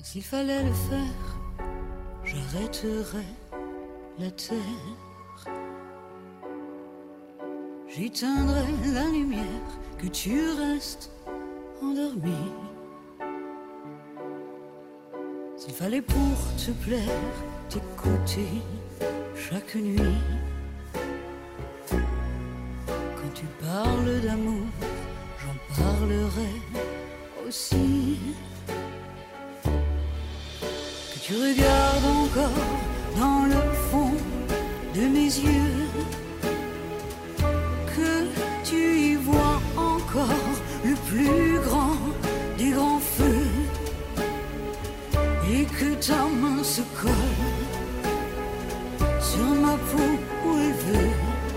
S'il fallait le faire, j'arrêterais la terre. J'éteindrais la lumière, que tu restes endormi. S'il fallait pour te plaire, t'écouter chaque nuit. Quand tu parles d'amour, j'en parlerai aussi. Que tu regardes encore dans le fond de mes yeux, que tu y vois encore le plus grand des grands feux, et que ta main se colle sur ma peau où elle veut.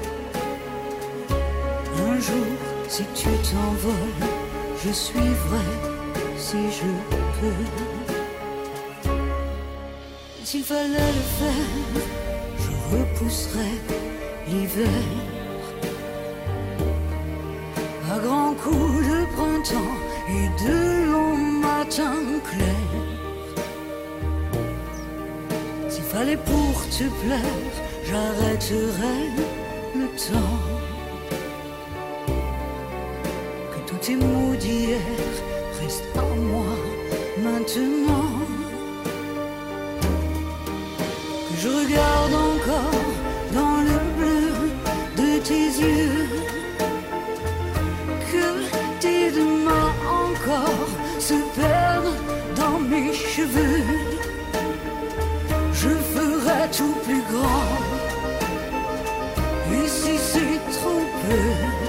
Un jour, si tu t'envoles, je suivrai si je peux. S'il fallait le faire, je repousserais l'hiver à grands coups de printemps et de longs matins clairs. S'il fallait pour te plaire, j'arrêterais le temps. Que tous tes mots d'hier restent en moi maintenant. Que je regarde encore dans le bleu de tes yeux, que tes deux mains encore se perdent dans mes cheveux. Je ferai tout plus grand, et si c'est trop peu,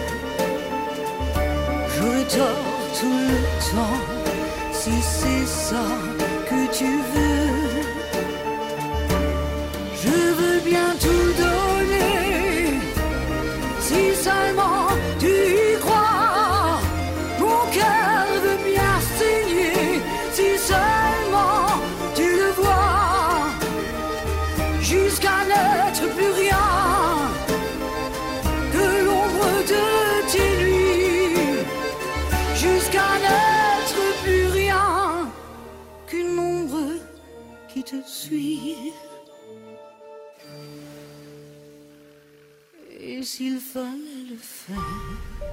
j'aurai tort tout le temps. Si c'est ça que tu veux, je veux bien tout donner, si seulement tu y crois. Mon cœur veut bien saigner, si seulement tu le vois. Jusqu'à n'être plus rien que l'ombre de tes nuits. Jusqu'à n'être plus rien qu'une ombre qui te suit. Et s'il fallait le faire,